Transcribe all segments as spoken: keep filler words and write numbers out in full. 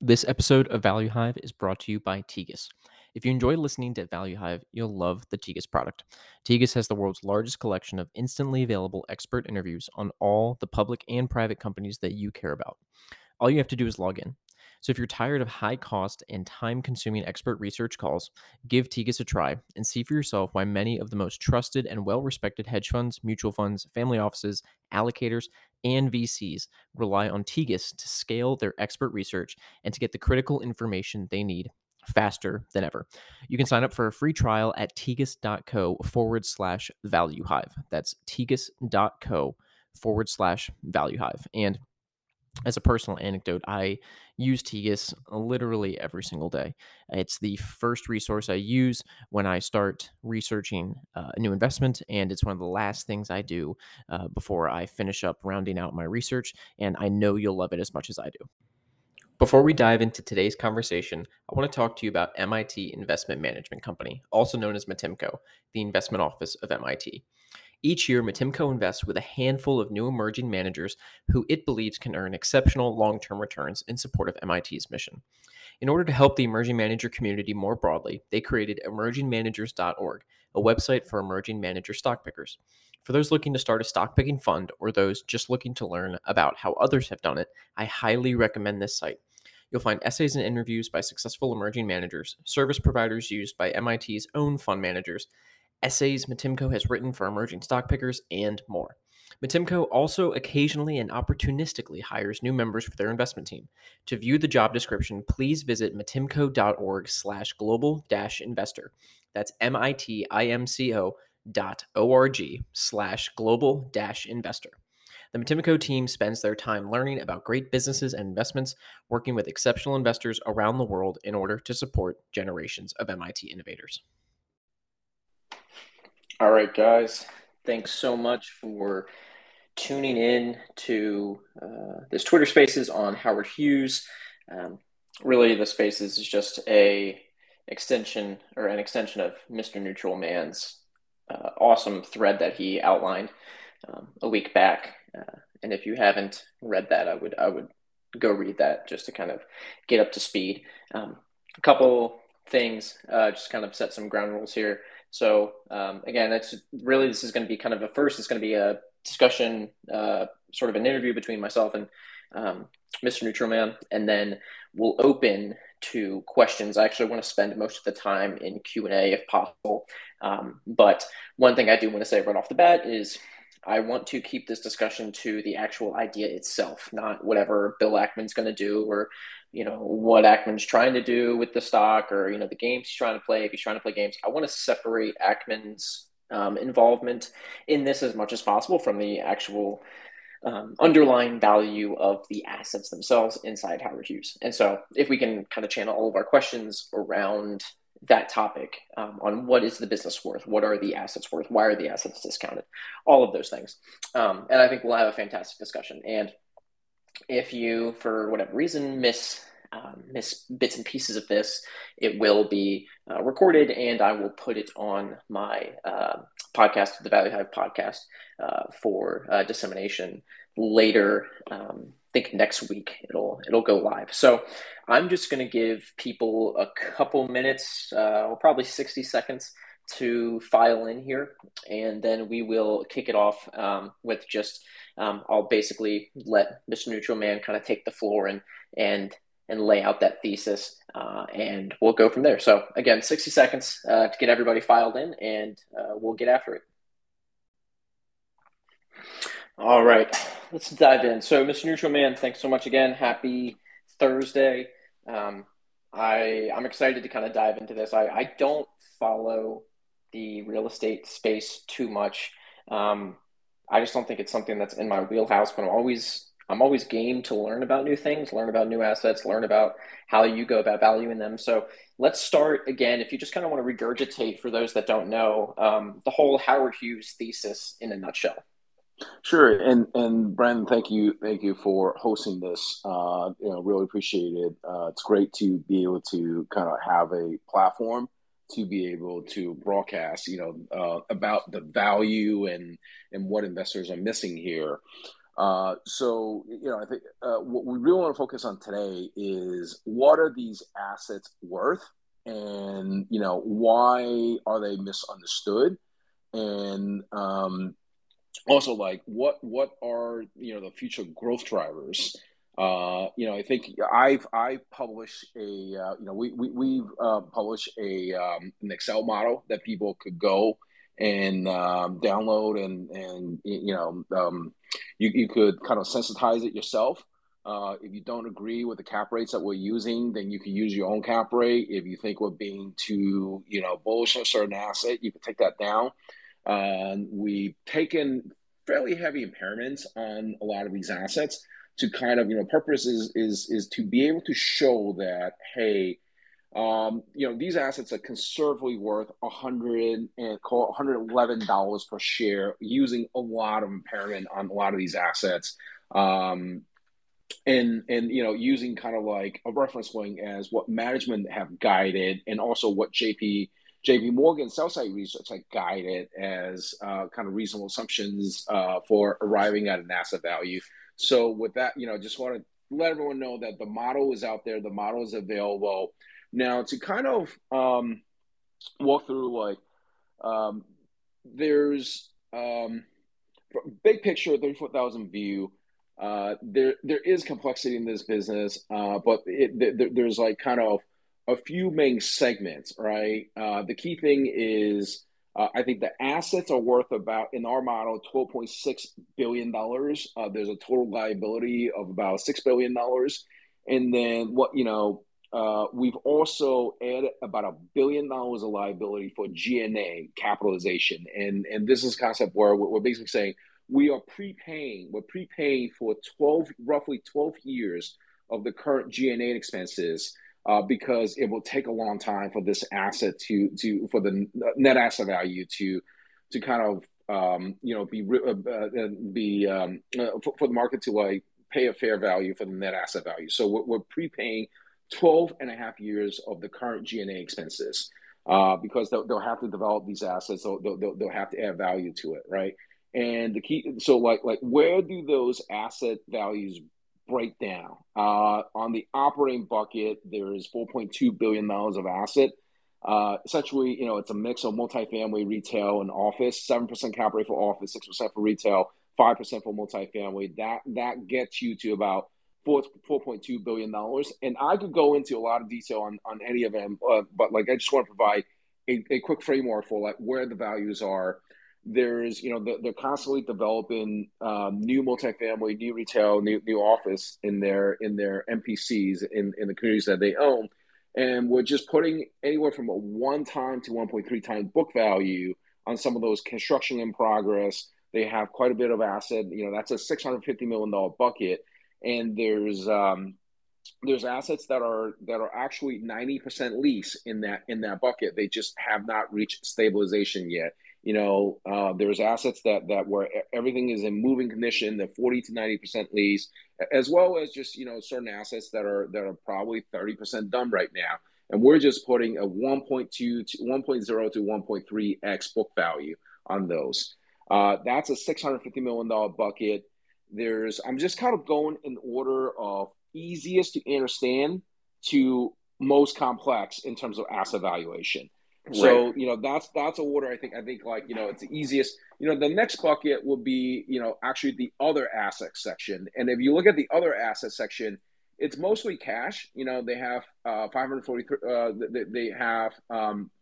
This episode of Value Hive is brought to you by Tegus. If you enjoy listening to Value Hive, you'll love the Tegus product. Tegus has the world's largest collection of instantly available expert interviews on all the public and private companies that you care about. All you have to do is log in. So if you're tired of high cost and time consuming expert research calls, give Tegus a try and see for yourself why many of the most trusted and well respected hedge funds, mutual funds, family offices, allocators, and V Cs rely on Tegus to scale their expert research and to get the critical information they need faster than ever. You can sign up for a free trial at tegus.co forward slash value hive. That's tegus.co forward slash value hive. And as a personal anecdote, I use Tegus literally every single day. It's the first resource I use when I start researching uh, a new investment, and it's one of the last things I do uh, before I finish up rounding out my research, and I know you'll love it as much as I do. Before we dive into today's conversation, I want to talk to you about M I T Investment Management Company, also known as Matimco, the investment office of M I T. Each year, Matimco invests with a handful of new emerging managers who it believes can earn exceptional long-term returns in support of M I T's mission. In order to help the emerging manager community more broadly, they created emerging managers dot org, a website for emerging manager stock pickers. For those looking to start a stock picking fund or those just looking to learn about how others have done it, I highly recommend this site. You'll find essays and interviews by successful emerging managers, service providers used by M I T's own fund managers, essays Matimco has written for emerging stock pickers, and more. Matimco also occasionally and opportunistically hires new members for their investment team. To view the job description, please visit matimco.org slash global dash investor. That's M-I-T-I-M-C-O dot O-R-G slash global dash investor. The Matimco team spends their time learning about great businesses and investments, working with exceptional investors around the world in order to support generations of M I T innovators. All right, guys, thanks so much for tuning in to uh, this Twitter Spaces on Howard Hughes. Um, really, the Spaces is just a extension or an extension of Mister Neutral Man's uh, awesome thread that he outlined um, a week back. Uh, and if you haven't read that, I would I would go read that just to kind of get up to speed. Um, a couple things, uh, just kind of set some ground rules here. So um, again, that's really, this is going to be kind of a first, it's going to be a discussion, uh, sort of an interview between myself and um, Mister Neutral Man, and then we'll open to questions. I actually want to spend most of the time in Q and A if possible. Um, but one thing I do want to say right off the bat is I want to keep this discussion to the actual idea itself, not whatever Bill Ackman's going to do or, you know, what Ackman's trying to do with the stock or, you know, the games he's trying to play. If he's trying to play games, I want to separate Ackman's um, involvement in this as much as possible from the actual um, underlying value of the assets themselves inside Howard Hughes. And so if we can kind of channel all of our questions around that topic um, on what is the business worth, what are the assets worth, why are the assets discounted, all of those things. Um, and I think we'll have a fantastic discussion. And if you, for whatever reason, miss um, miss bits and pieces of this, it will be uh, recorded, and I will put it on my uh, podcast, the Value Hive podcast, uh, for uh, dissemination later. Um, I think next week it'll it'll go live. So I'm just going to give people a couple minutes, uh, well, probably sixty seconds to file in here, and then we will kick it off um, with just um, I'll basically let Mister Neutral Man kind of take the floor and and and lay out that thesis, uh, and we'll go from there. So again, sixty seconds uh, to get everybody filed in, and uh, we'll get after it. All right, let's dive in. So, Mister Neutral Man, thanks so much again. Happy Thursday. Um, I I'm excited to kind of dive into this. I, I don't follow the real estate space too much. Um, I just don't think it's something that's in my wheelhouse, but I'm always I'm always game to learn about new things, learn about new assets, learn about how you go about valuing them. So let's start again. If you just kind of want to regurgitate for those that don't know, um, the whole Howard Hughes thesis in a nutshell. Sure, and and Brandon, thank you, thank you for hosting this. Uh, you know, really appreciate it. Uh, it's great to be able to kind of have a platform to be able to broadcast, you know, uh, about the value and and what investors are missing here. Uh, so, you know, I think uh, what we really want to focus on today is what are these assets worth, and you know, why are they misunderstood, and um, also like what what are you know the future growth drivers. Uh, you know, I think I've I published a uh, you know we we we've uh, published a um, an Excel model that people could go and um, download, and and you know um, you you could kind of sensitize it yourself. Uh, if you don't agree with the cap rates that we're using, then you can use your own cap rate. If you think we're being too you know bullish on a certain asset, you can take that down. Um, we've taken fairly heavy impairments on a lot of these assets to kind of, you know, purpose is is is to be able to show that, hey, um, you know, these assets are conservatively worth a hundred and call one hundred eleven dollars per share, using a lot of impairment on a lot of these assets. Um, and and you know using kind of like a reference point as what management have guided, and also what J P J P Morgan Southside Research had guided as uh, kind of reasonable assumptions uh, for arriving at an asset value. So with that, you know, just want to let everyone know that the model is out there, the model is available now to kind of um, walk through like um, there's um, big picture, thirty-four thousand view. Uh, there there is complexity in this business, uh, but it, there, there's like kind of a few main segments, right? Uh, the key thing is uh, I think the assets are worth about, in our model, twelve point six billion dollars. Uh, there's a total liability of about six billion dollars, and then what you know. Uh, we've also added about a billion dollars of liability for G N A capitalization, and and this is a concept where we're basically saying we are prepaying, we're prepaying for twelve, roughly twelve years of the current G and A expenses, uh, because it will take a long time for this asset to, to for the net asset value to, to kind of, um, you know, be, uh, be um, uh, for, for the market to like pay a fair value for the net asset value. So we're, we're prepaying twelve and a half years of the current G and A expenses, uh, because they'll, they'll have to develop these assets. So they'll, they'll, they'll have to add value to it, right? And the key, so like like where do those asset values break down? Uh, on the operating bucket, there is four point two billion dollars of asset. Uh, essentially, you know, it's a mix of multifamily, retail, and office. Seven percent cap rate for office, six percent for retail, five percent for multifamily. That that gets you to about four four point two billion dollars. And I could go into a lot of detail on on any of them, uh, but like I just want to provide a, a quick framework for like where the values are. There's, you know, they're constantly developing um, new multifamily, new retail, new new office in their in their M P Cs in in the communities that they own, and we're just putting anywhere from a one time to one point three times book value on some of those construction in progress. They have quite a bit of asset. You know, that's a six hundred fifty million dollar bucket, and there's um, there's assets that are that are actually ninety percent lease in that in that bucket. They just have not reached stabilization yet. You know, uh, there's assets that that where everything is in moving condition, they're forty to ninety percent lease, as well as just, you know, certain assets that are that are probably thirty percent done right now. And we're just putting a one point two to one point zero to one point three x book value on those. Uh, that's a six hundred fifty million dollar bucket. There's I'm just kind of going in order of easiest to understand to most complex in terms of asset valuation. Right. So, you know, that's that's a order I think I think like, you know, it's the easiest. You know, the next bucket will be, you know, actually the other asset section. And if you look at the other asset section, it's mostly cash. You know, they have uh five hundred forty uh they, they have um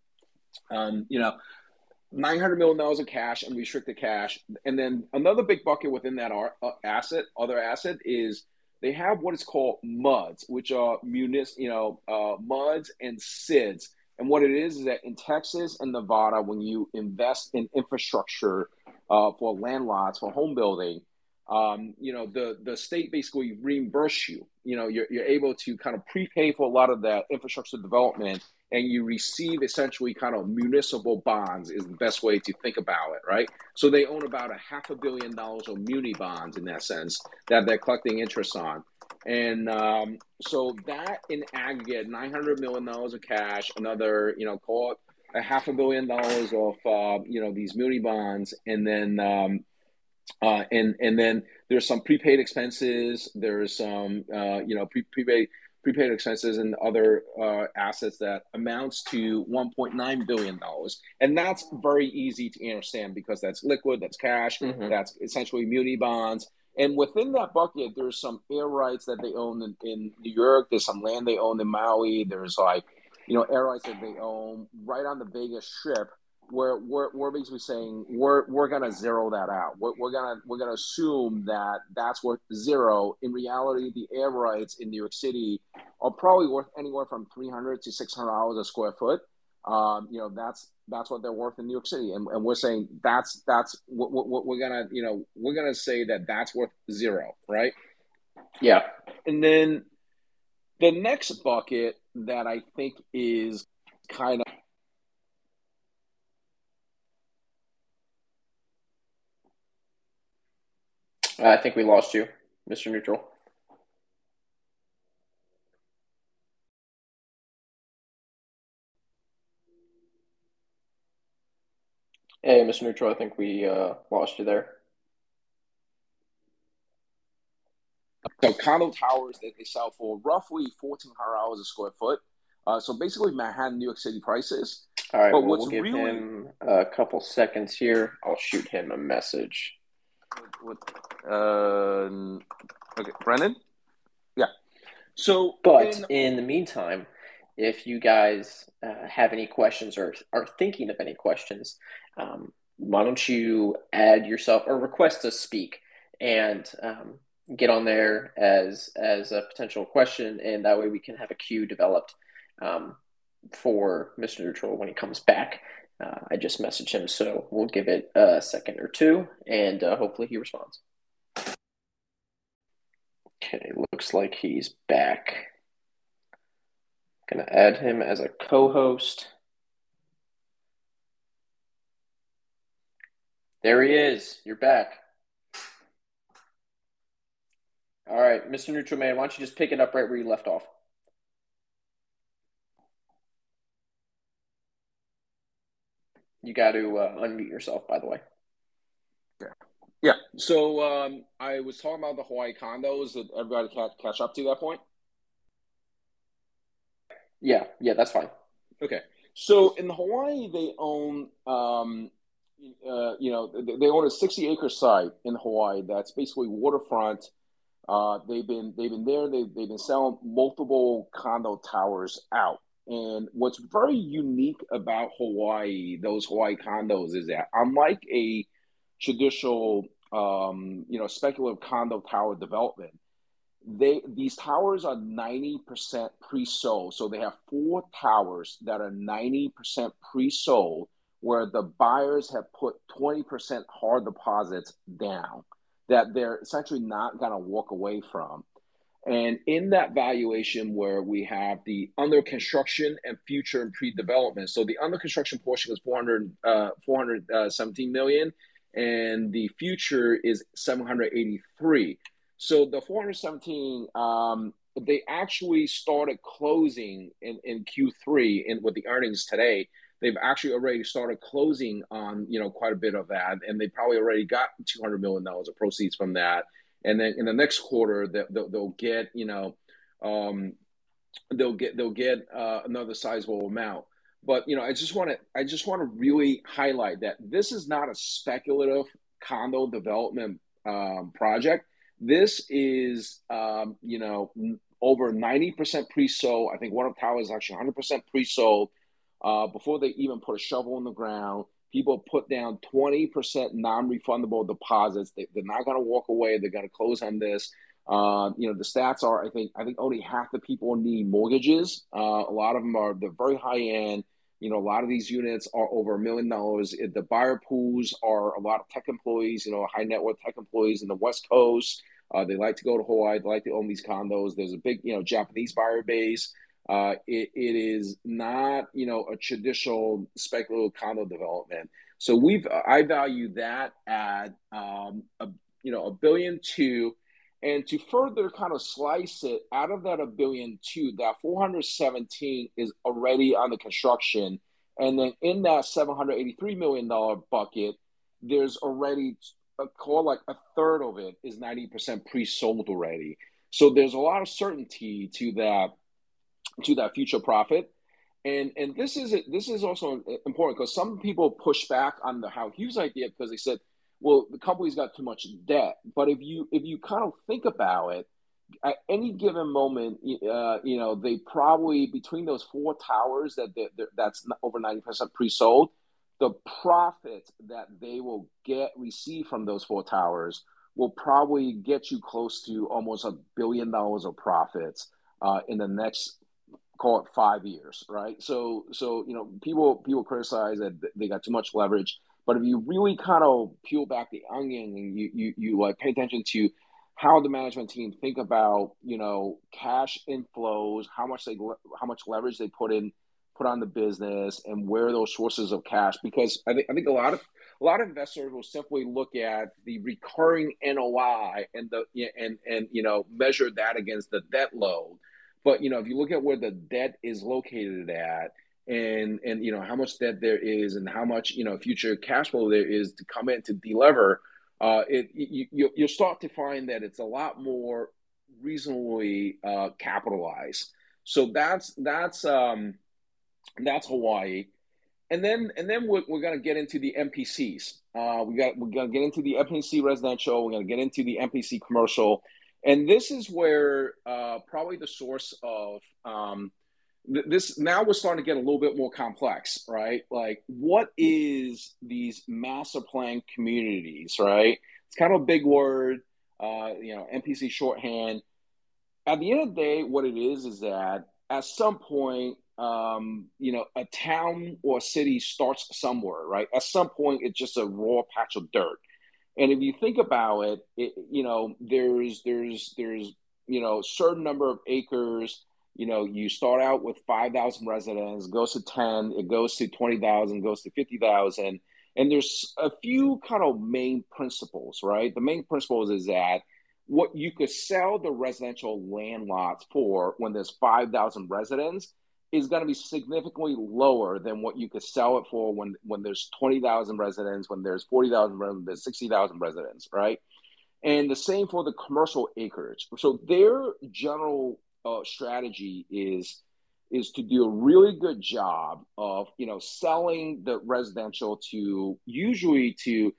um you know nine hundred million dollars of cash and restricted cash. And then another big bucket within that are, uh, asset, other asset, is they have what is called M U Ds, which are munis, you know, uh, M U Ds and S I Ds. And what it is is that in Texas and Nevada, when you invest in infrastructure uh, for land lots, for home building, um, you know, the the state basically reimburse you. You know, you're, you're able to kind of prepay for a lot of that infrastructure development, and you receive essentially kind of municipal bonds is the best way to think about it, right? So they own about a half a billion dollars of muni bonds in that sense that they're collecting interest on. And um, so that in aggregate, nine hundred million dollars of cash, another, you know, call it a half a billion dollars of, uh, you know, these muni bonds, and then um, Uh, and and then there's some prepaid expenses. There's some uh, you know pre- prepaid prepaid expenses and other uh, assets that amounts to one point nine billion dollars, and that's very easy to understand because that's liquid, that's cash, Mm-hmm. that's essentially muni bonds. And within that bucket, there's some air rights that they own in, in New York. There's some land they own in Maui. There's like you know air rights that they own right on the Vegas Strip where we're, we're basically saying we're we're gonna zero that out. We're, we're gonna we're gonna assume that that's worth zero. In reality, the air rights in New York City are probably worth anywhere from three hundred to six hundred dollars a square foot. Um, you know that's that's what they're worth in New York City, and, and we're saying that's that's what, what we're gonna you know we're gonna say that that's worth zero, right? Yeah. And then the next bucket that I think is kind of I think we lost you, Mister Neutral. Hey, Mister Neutral, I think we uh, lost you there. So condo towers that they sell for roughly fourteen hundred dollars a square foot. Uh, so basically Manhattan, New York City prices. All right, But well, what's we'll give really him a couple seconds here. I'll shoot him a message. what, uh, okay, Brennan? Yeah. So But in in the meantime, if you guys uh, have any questions or are thinking of any questions, um, why don't you add yourself or request to speak and um, get on there as as a potential question, and that way we can have a queue developed um, for Mister Neutral when he comes back. Uh, I just messaged him, so we'll give it a second or two, and uh, hopefully he responds. Okay, looks like he's back. Gonna add him as a co-host. There he is. You're back. All right, Mister Neutral Man, why don't you just pick it up right where you left off? You got to uh, unmute yourself, by the way. yeah. Yeah. So um, I was talking about the Hawaii condos. Did everybody catch, catch up to that point? Yeah, yeah, that's fine. Okay. So in Hawaii, they own, um, uh, you know, they, they own a sixty acre site in Hawaii that's basically waterfront. Uh, they've been they've been there. They they've been selling multiple condo towers out. And what's very unique about Hawaii, those Hawaii condos, is that unlike a traditional, um, you know, speculative condo tower development, they these towers are ninety percent pre-sold. So they have four towers that are ninety percent pre-sold, where the buyers have put twenty percent hard deposits down that they're essentially not going to walk away from. And in that valuation, where we have the under construction and future and pre-development, so the under construction portion is four hundred, uh, four hundred seventeen million, and the future is seven hundred eighty-three. So the four hundred seventeen, um, they actually started closing in, in Q three in with the earnings today. They've actually already started closing on you know quite a bit of that, and they probably already got two hundred million dollars of proceeds from that. And then in the next quarter, they'll, they'll get you know um, they'll get they'll get uh, another sizable amount. But you know, I just want to I just want to really highlight that this is not a speculative condo development um, project. This is um, you know over ninety percent pre-sold. I think one of the towers is actually one hundred percent pre-sold uh, before they even put a shovel in the ground. People put down twenty percent non-refundable deposits. They, they're not going to walk away. They're going to close on this. Uh, you know, the stats are, I think, I think only half the people need mortgages. Uh, a lot of them are, they're very high end. You know, a lot of these units are over a million dollars. The buyer pools are a lot of tech employees, you know, high net worth tech employees in the West Coast. Uh, they like to go to Hawaii. They like to own these condos. There's a big, you know, Japanese buyer base. Uh, it, it is not, you know, a traditional speculative condo development. So we've, I value that at, um, a, you know, a billion two. And to further kind of slice it out of that a billion two, that four hundred seventeen is already on the construction. And then in that seven hundred eighty-three million dollars bucket, there's already a call like a third of it is ninety percent pre-sold already. So there's a lot of certainty to that to that future profit. And and this is this is also important because some people push back on the Howard Hughes idea because they said, well, the company's got too much debt. But if you if you kind of think about it, at any given moment, uh, you know, they probably between those four towers that they, that's over ninety percent pre-sold, the profit that they will get receive from those four towers will probably get you close to almost a billion dollars of profits uh, in the next, call it, five years, right? So, so you know, people people criticize that they got too much leverage, but if you really kind of peel back the onion and you you you like pay attention to how the management team think about, you know, cash inflows, how much they how much leverage they put in put on the business, and where those sources of cash. Because I think I think a lot of a lot of investors will simply look at the recurring N O I and the and and you know measure that against the debt load. But you know, if you look at where the debt is located at, and and you know how much debt there is, and how much you know future cash flow there is to come in to delever, uh, it you, you you'll start to find that it's a lot more reasonably uh, capitalized. So that's that's um, that's Hawaii, and then and then we're, we're going to get into the M P Cs. Uh, we got we're going to get into the M P C residential. We're going to get into the M P C commercial, and this is where uh, probably the source of um, th- this. Now we're starting to get a little bit more complex, right? Like, what is these master plan communities, right? It's kind of a big word, uh, you know, M P C shorthand. At the end of the day, what it is is that at some point, um, you know, a town or a city starts somewhere, right? At some point, it's just a raw patch of dirt. And if you think about it, it you know, there's there's there's you know, certain number of acres. You know, you start out with five thousand residents, goes to ten, it goes to twenty thousand, goes to fifty thousand. And there's a few kind of main principles, right? The main principles is that what you could sell the residential land lots for when there's five thousand residents is going to be significantly lower than what you could sell it for when, when there's twenty thousand residents, when there's forty thousand residents, there's sixty thousand residents, right? And the same for the commercial acreage. So their general uh, strategy is is to do a really good job of you know selling the residential to usually to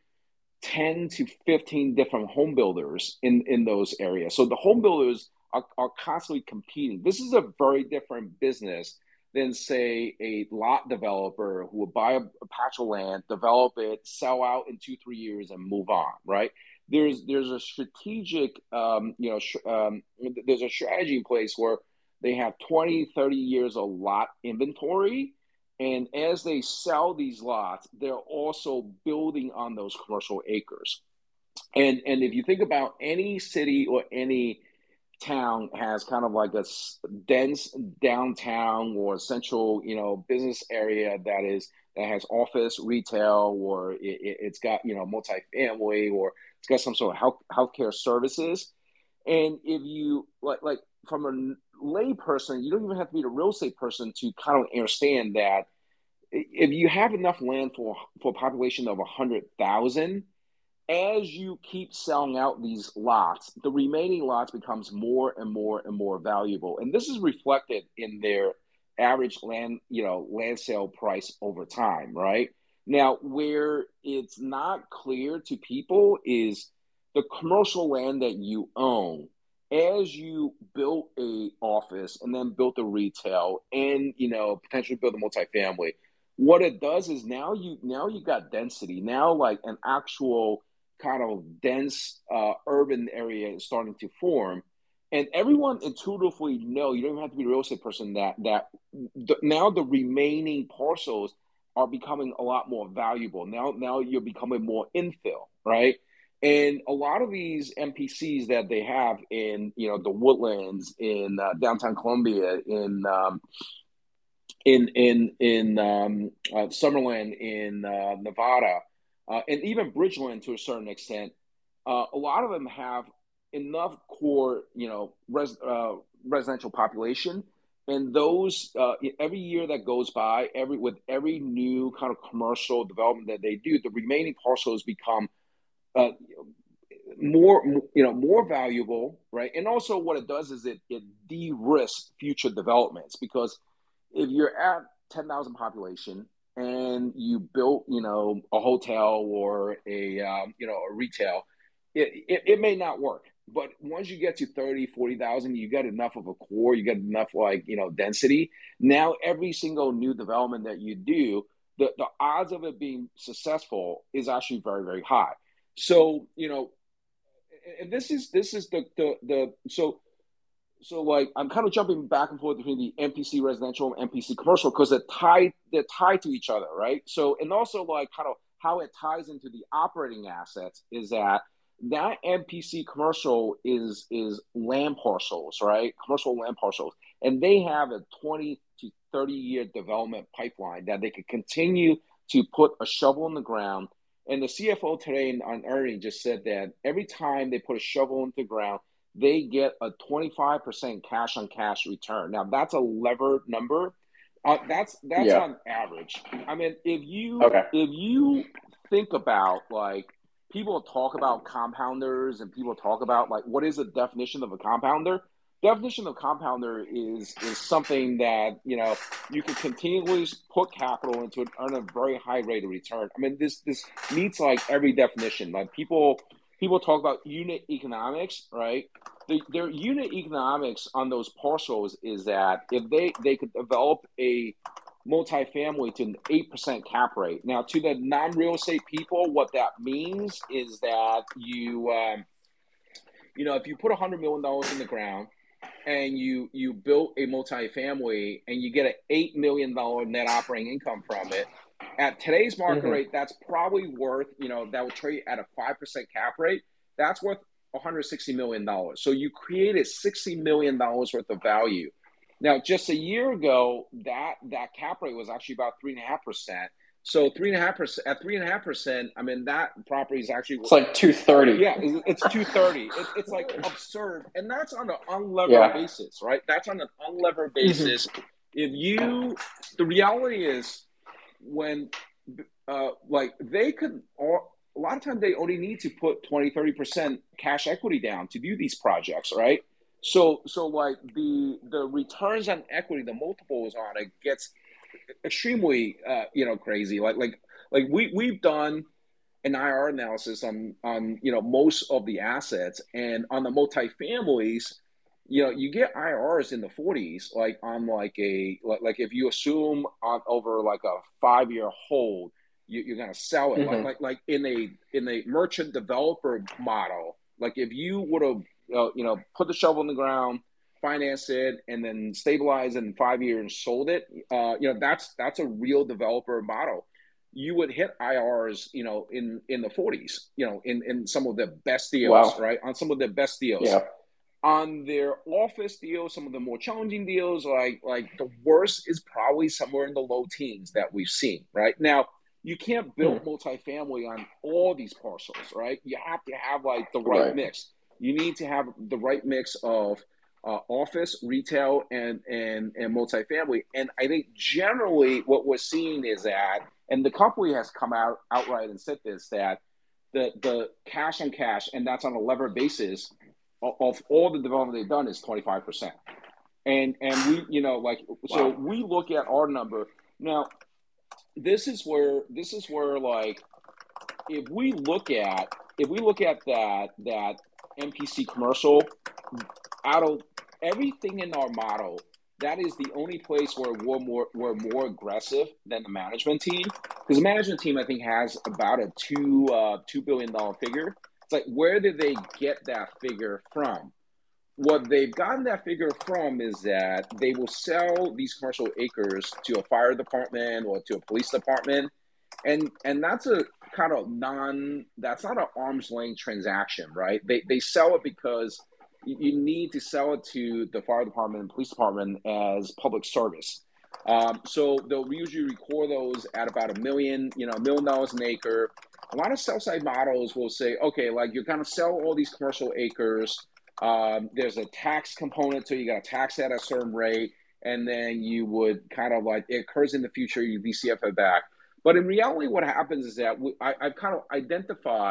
ten to fifteen different home builders in, in those areas. So the home builders are, are constantly competing. This is a very different business than, say, a lot developer who would buy a, a patch of land, develop it, sell out in two, three years, and move on, right? There's there's a strategic, um, you know, sh- um, there's a strategy in place where they have twenty, thirty years of lot inventory, and as they sell these lots, they're also building on those commercial acres. And and if you think about any city or any town has kind of like a dense downtown or central, you know, business area that is that has office, retail, or it, has got you know multifamily, or it's got some sort of health healthcare services. And if you like like from a lay person, you don't even have to be a real estate person to kind of understand that if you have enough land for for a population of a hundred thousand, as you keep selling out these lots, the remaining lots becomes more and more and more valuable, and this is reflected in their average land you know land sale price over time. Right now, where it's not clear to people is the commercial land that you own. As you built a office and then built a retail and you know potentially build a multifamily, what it does is now you now you got density. Now, like an actual kind of dense uh, urban area is starting to form, and everyone intuitively know, you don't even have to be a real estate person, that that the, now the remaining parcels are becoming a lot more valuable. Now now you're becoming more infill, right? And a lot of these M P Cs that they have in you know the Woodlands, in uh, downtown Columbia, in um, in in in um, uh, Summerlin, in uh, Nevada, uh, and even Bridgeland to a certain extent. Uh, a lot of them have enough core, you know, res, uh, residential population, and those uh, every year that goes by, every with every new kind of commercial development that they do, the remaining parcels become uh, more, you know, more valuable, right? And also, what it does is it it de-risks future developments because if you're at ten thousand population and you built, you know, a hotel or a um, you know a retail, it, it it may not work. But once you get to thirty, forty thousand, you get enough of a core, you get enough like, you know, density. Now every single new development that you do, the, the odds of it being successful is actually very, very high. So, you know, and this is this is the the the so so like I'm kind of jumping back and forth between the M P C residential and M P C commercial because they're tied they're tied to each other, right? So and also like kind of how it ties into the operating assets is that that M P C commercial is is land parcels, right? Commercial land parcels, and they have a twenty to thirty year development pipeline that they could continue to put a shovel in the ground. And the C F O today on earnings just said that every time they put a shovel into the ground, they get a twenty-five percent cash on cash return. Now that's a levered number. Uh, that's that's Yeah. on average. I mean, if you Okay. if you think about like people talk about compounders and people talk about like what is the definition of a compounder? Definition of compounder is is something that you know you can continually put capital into it, earn a very high rate of return. I mean, this this meets like every definition. Like people people talk about unit economics, right? The, their unit economics on those parcels is that if they they could develop a multifamily to an eight percent cap rate. Now, to the non real estate people, what that means is that you um, you know if you put a hundred million dollars in the ground and you you built a multifamily and you get an eight million dollar net operating income from it, at today's market Mm-hmm. rate, that's probably worth, you know, that would trade at a five percent cap rate. That's worth one hundred sixty million dollars. So you created sixty million dollars worth of value. Now, just a year ago, that that cap rate was actually about three and a half percent. So three and a half percent at three and a half percent, I mean that property is actually It's like two thirty. yeah, it's two thirty. It, it's like absurd, and that's on an unlevered Yeah. basis, right? That's on an unlevered Mm-hmm. basis. If you, the reality is, when, uh, like they could, all, a lot of times they only need to put twenty, thirty percent cash equity down to do these projects, right? So, so like the the returns on equity, the multiples on it gets extremely, uh, you know, crazy. Like, like, like we we've done an I R analysis on on you know most of the assets, and on the multifamilies, you know, you get I R Rs in the forties, like on like a like, like if you assume on over like a five year hold, you, you're gonna sell it like Mm-hmm. like like in a in a merchant developer model. Like if you would have uh, you know put the shovel in the ground, finance it, and then stabilize it in five years and sold it, uh, you know that's that's a real developer model. You would hit I Rs, you know, in in the forties, you know, in in some of the best deals, Wow. right? On some of the best deals. Yeah. On their office deals, some of the more challenging deals, like like the worst is probably somewhere in the low teens that we've seen, right? Now, you can't Hmm. build multifamily on all these parcels, right? You have to have like the right Right. mix. You need to have the right mix of uh, office, retail, and and and multifamily. And I think generally what we're seeing is that, and the company has come out outright and said this, that the the cash on cash, and that's on a lever basis of, of all the development they've done is twenty-five percent. And and we, you know, like so Wow. we look at our number. Now, this is where this is where like if we look at if we look at that that M P C commercial, out of everything in our model, that is the only place where we're more we're more aggressive than the management team, because the management team I think has about a two uh, two billion dollar figure. It's like, where did they get that figure from? What they've gotten that figure from is that they will sell these commercial acres to a fire department or to a police department, and and that's a kind of non that's not an arm's length transaction, right? They they sell it because you need to sell it to the fire department and police department as public service. Um, so they'll usually record those at about a million, you know, a million dollars an acre. A lot of sell side models will say, okay, like you're going to sell all these commercial acres. Um, there's a tax component to it. You got to tax at a certain rate, and then you would kind of like it occurs in the future. You D C F it back. But in reality, what happens is that we, I, I kind of identify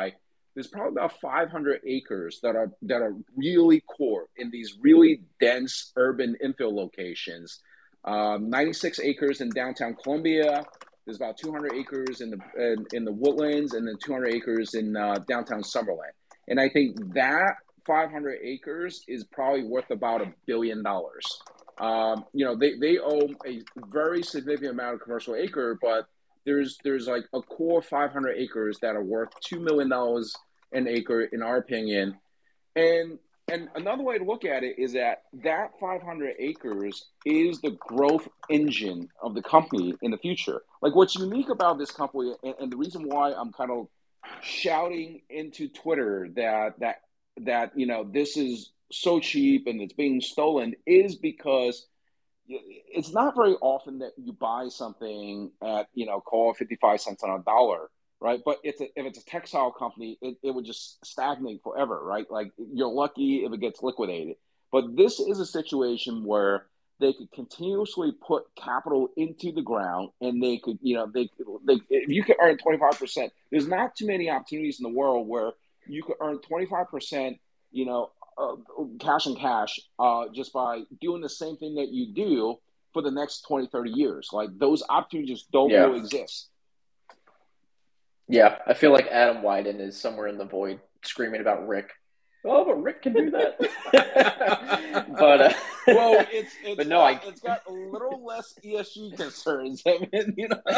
there's probably about five hundred acres that are that are really core in these really dense urban infill locations. Um, ninety-six acres in downtown Columbia. There's about two hundred acres in the in, in the Woodlands, and then two hundred acres in uh, downtown Summerlin. And I think that five hundred acres is probably worth about a billion dollars. Um, you know, they, they own a very significant amount of commercial acre, but there's there's like a core five hundred acres that are worth two million dollars an acre, in our opinion. And and another way to look at it is that that five hundred acres is the growth engine of the company in the future. Like, what's unique about this company, and, and the reason why I'm kind of shouting into Twitter that that that you know this is so cheap and it's being stolen, is because it's not very often that you buy something at, you know, call it fifty-five cents on a dollar, right? But it's a, if it's a textile company, it, it would just stagnate forever, right? Like, you're lucky if it gets liquidated. But this is a situation where they could continuously put capital into the ground, and they could, you know, they, they if you could earn twenty-five percent, there's not too many opportunities in the world where you could earn twenty-five percent, you know, uh, cash and cash, uh, just by doing the same thing that you do for the next twenty, thirty years. Like, those opportunities don't Yeah. really exist. Yeah, I feel like Adam Wyden is somewhere in the void screaming about Rick. Oh, but Rick can do that. but uh, well, it's it's but no, got, I... it's got a little less E S G concerns. I mean, you know.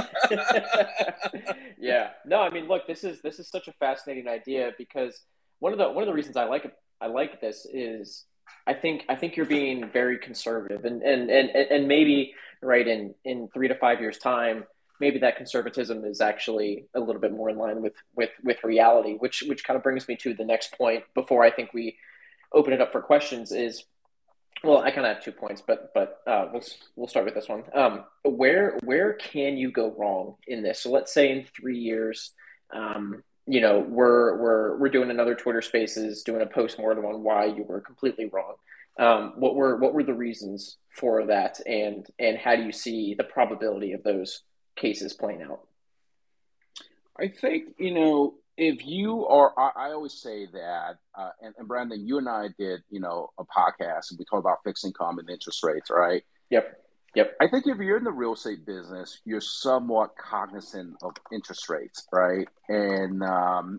Yeah, no, I mean, look, this is this is such a fascinating idea, because one of the one of the reasons I like it, I like this is I think I think you're being very conservative, and and and and maybe right in in three to five years time, maybe that conservatism is actually a little bit more in line with with with reality, which which kind of brings me to the next point before I think we open it up for questions. Is, well, I kind of have two points, but but uh, we'll we'll start with this one. Um, where where can you go wrong in this? So let's say in three years, um, you know, we're we're we're doing another Twitter Spaces, doing a postmortem on why you were completely wrong. Um, what were what were the reasons for that, and and how do you see the probability of those cases playing out? I think, you know, if you are, I, I always say that, uh, and, and Brandon, you and I did, you know, a podcast, and we talk about fixed income and interest rates, right? Yep. Yep. I think if you're in the real estate business, you're somewhat cognizant of interest rates, right? And um,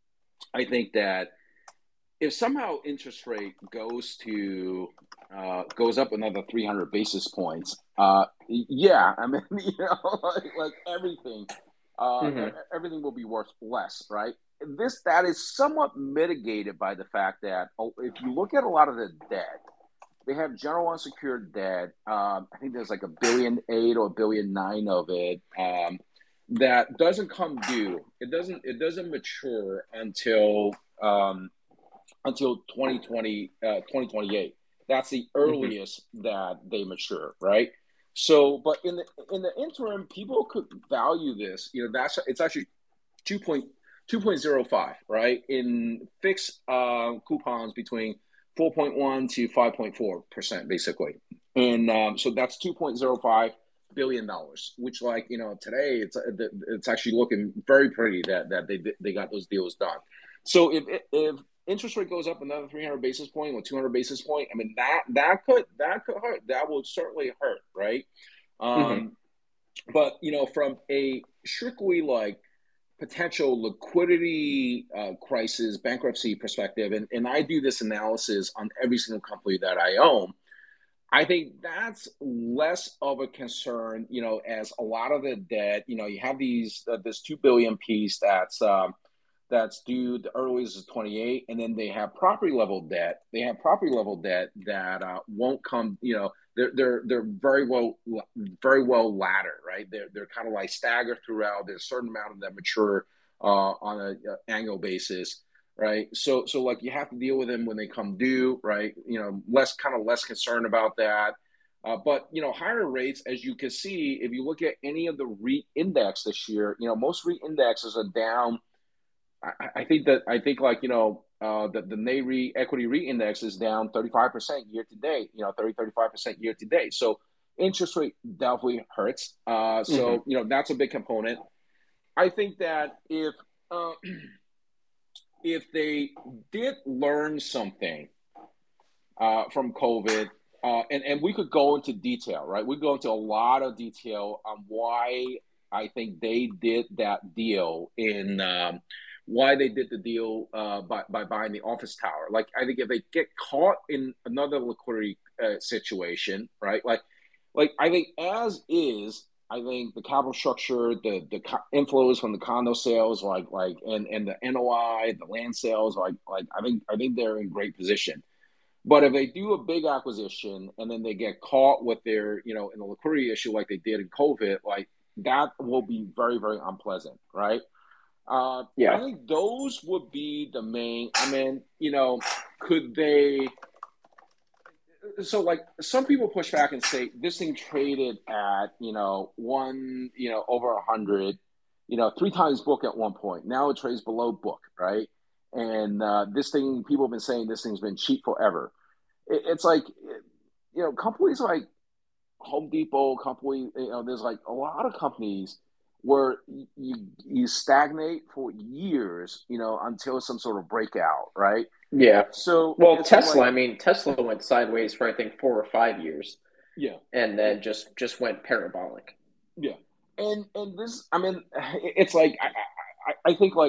I think that if somehow interest rate goes to uh, goes up another three hundred basis points, uh, yeah, I mean, you know, like, like everything, uh, Mm-hmm. everything will be worth less, right? This that is somewhat mitigated by the fact that, oh, if you look at a lot of the debt, they have general unsecured debt. Um, I think there's like a billion eight or a billion nine of it, um, that doesn't come due. It doesn't. It doesn't mature until um, until twenty twenty, uh, twenty twenty-eight. That's the Mm-hmm. earliest that they mature, right? So, but in the in the interim, people could value this. You know, that's it's actually two point two point zero five, right? In fixed uh, coupons between four point one to five point four percent, basically. And um, so that's two point zero five billion dollars, which, like, you know, today it's it's actually looking very pretty that that they they got those deals done. So if if interest rate goes up another three hundred basis point or two hundred basis point, I mean, that that could that could hurt. That will certainly hurt, right? Mm-hmm. Um, but, you know, from a strictly like potential liquidity uh, crisis, bankruptcy perspective, and, and I do this analysis on every single company that I own, I think that's less of a concern, you know, as a lot of the debt, you know, you have these, uh, this two billion piece that's, um, that's due, the earliest is twenty-eight, and then they have property level debt. They have property level debt that uh, won't come, you know, they're they're they're very well very well laddered, right? They're they're kind of like staggered throughout. There's a certain amount of them mature uh, on an annual basis, right? So so like you have to deal with them when they come due, right? You know, less kind of less concerned about that. Uh, but, you know, higher rates, as you can see, if you look at any of the REIT index this year, you know, most REIT indexes are down. I, I think that I think like, you know, uh, the the NAREIT equity REIT index is down thirty-five percent year to date. You know, thirty thirty-five percent year to date. So interest rate definitely hurts. Uh, Mm-hmm. so, you know, that's a big component. I think that if uh, if they did learn something uh, from COVID, uh, and and we could go into detail, right? We go into a lot of detail on why I think they did that deal in um, why they did the deal uh, by by buying the office tower. Like I think if they get caught in another liquidity uh, situation, right? Like like I think as is. I think the capital structure, the the inflows from the condo sales, like like and and the N O I, the land sales, like like I think I think they're in great position. But if they do a big acquisition and then they get caught with their, you know, in a liquidity issue like they did in COVID, like that will be very, very unpleasant, right? Uh, I Yeah. think those would be the main. I mean, you know, could they? So, like, some people push back and say this thing traded at, you know, one, you know, over a hundred, you know, three times book at one point. Now it trades below book, right? And uh, this thing, people have been saying this thing's been cheap forever. It, it's like, you know, companies like Home Depot, company, you know, there's like a lot of companies where you you stagnate for years, you know, until some sort of breakout, right? Yeah. So Well, it's Tesla, like, I mean, Tesla went sideways for I think four or five years yeah, and yeah, then just just went parabolic. yeah, and and this, I mean, it's like I I, I think like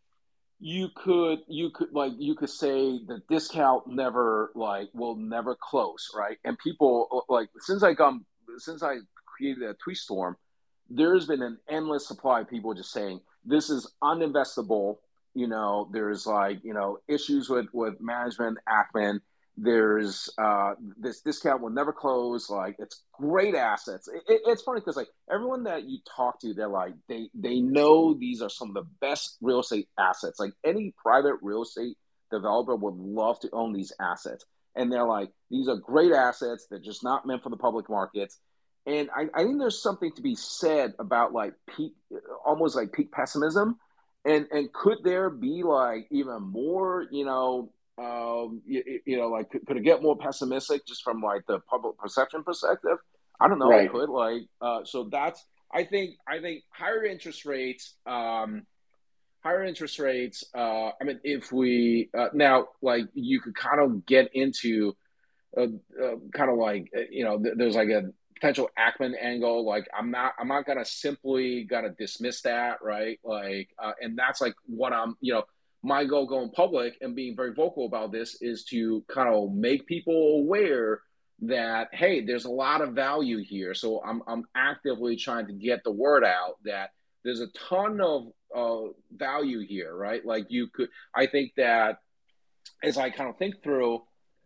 you could you could like you could say the discount never like will never close, right? And people like since I come since I created a tweet storm, there's been an endless supply of people just saying this is uninvestable. You know, there's like you know issues with with management, Ackman. There's uh, this discount will never close. Like it's great assets. It, it, it's funny because like everyone that you talk to, they're like they they know these are some of the best real estate assets. Like any private real estate developer would love to own these assets, and they're like these are great assets. They're just not meant for the public markets. And I, I think there's something to be said about like peak, almost like peak pessimism, and and could there be like even more, you know, um, you, you know, like could, could it get more pessimistic just from like the public perception perspective? I don't know. It Right. could like uh, so that's I think I think higher interest rates, um, higher interest rates. Uh, I mean, if we uh, now like you could kind of get into uh, uh, kind of like uh, you know th- there's like a potential Ackman angle. Like I'm not I'm not gonna simply gonna dismiss that, right? Like uh, and that's like what I'm you know my goal going public and being very vocal about this is to kind of make people aware that hey, there's a lot of value here. So I'm I'm actively trying to get the word out that there's a ton of uh, value here, right? Like you could I think that as I kind of think through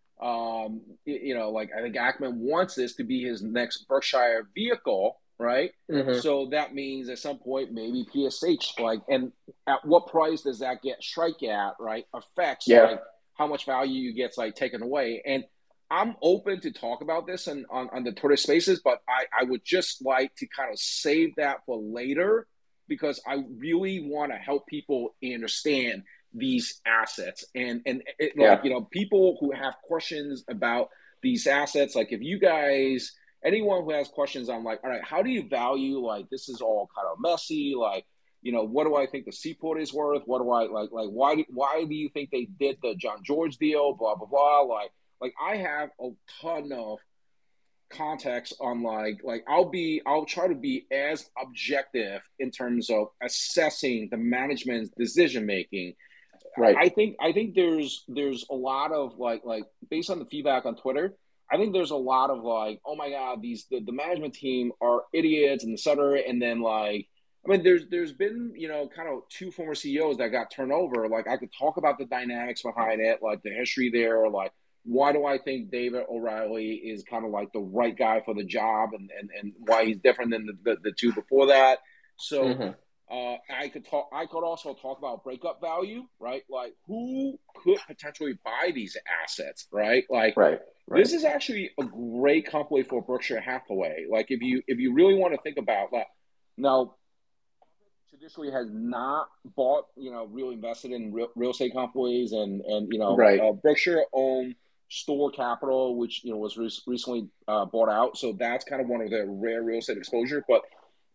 um, you know, like I think Ackman wants this to be his next Berkshire vehicle, right? Hmm. So that means at some point maybe P S H, like, and at what price does that get strike at, right? Affects Yeah. like how much value gets like taken away. And I'm open to talk about this and on, on the Twitter Spaces, but I, I would just like to kind of save that for later because I really want to help people understand these assets and and it, like Yeah. you know people who have questions about these assets, like if you guys anyone who has questions on like all right, how do you value like this is all kind of messy, like you know what do I think the Seaport is worth, what do I like like why do, why do you think they did the John George deal, blah blah blah, like like I have a ton of context on like like I'll be I'll try to be as objective in terms of assessing the management's decision making. Right. I think I think there's there's a lot of like like based on the feedback on Twitter, I think there's a lot of like, oh my god, these the, the management team are idiots and et cetera. And then like I mean there's there's been, you know, kind of two former C E Os that got turned over. Like I could talk about the dynamics behind it, like the history there, like why do I think David O'Reilly is kind of like the right guy for the job and and, and why he's different than the, the, the two before that. So Hmm. uh, I could talk. I could also talk about breakup value, right? Like who could potentially buy these assets, right? Like Right. Right. this is actually a great company for Berkshire Hathaway. Like if you if you really want to think about that, now traditionally has not bought, you know, really invested in real, real estate companies, and and you know, Right. uh, Berkshire owned Store Capital, which you know was re- recently uh, bought out. So that's kind of one of the rare real estate exposure, but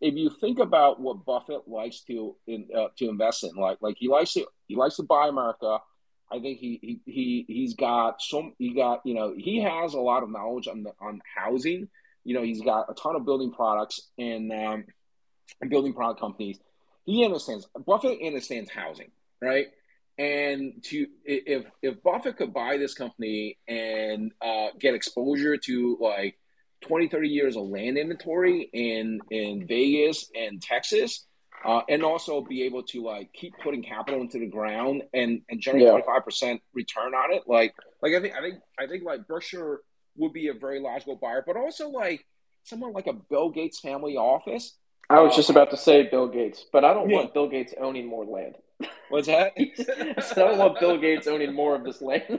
if you think about what Buffett likes to in, uh, to invest in, like like he likes to he likes to buy America. I think he he he he's got some he got you know he has a lot of knowledge on the on housing. You know, he's got a ton of building products and um, building product companies. He understands Buffett understands housing, right? And to if if Buffett could buy this company and uh, get exposure to like twenty, thirty years of land inventory in in Vegas and Texas, uh, and also be able to like keep putting capital into the ground and and generate Yeah. twenty-five percent return on it, like like I think I think I think like Berkshire would be a very logical buyer, but also like someone like a Bill Gates family office. I was Uh, just about to say Bill Gates, but I don't yeah, want Bill Gates owning more land. what's that? I said I don't want Bill Gates owning more of this land.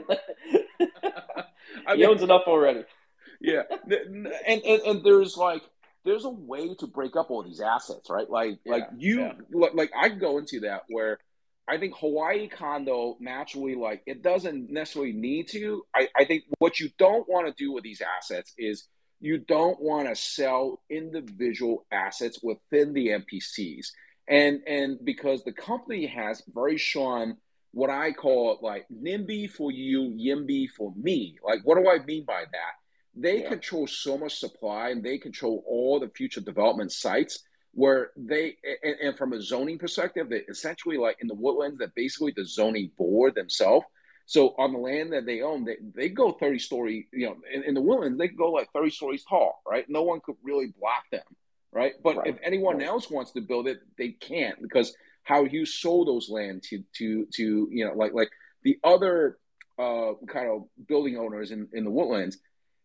I He mean, owns enough already. yeah, and, and and there's like there's a way to break up all these assets, right? Like like Yeah, you yeah, like I can go into that where I think Hawaii condo naturally like it doesn't necessarily need to. I, I think what you don't want to do with these assets is you don't want to sell individual assets within the M P Cs. And and because the company has very strong what I call like NIMBY for you, YIMBY for me. Like what do I mean by that? They yeah, control so much supply and they control all the future development sites where they and, and from a zoning perspective, they essentially like in the woodlands that basically the zoning board themselves. So on the land that they own, they, they go thirty story, you know, in, in the woodlands, they could go like thirty stories tall, right? No one could really block them, right? But if right, anyone right. else wants to build it, they can't because Howard Hughes sold those land to to to you know like like the other uh, kind of building owners in, in the woodlands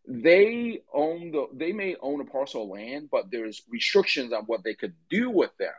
they own the they may own a parcel of land, but there's restrictions on what they could do with them.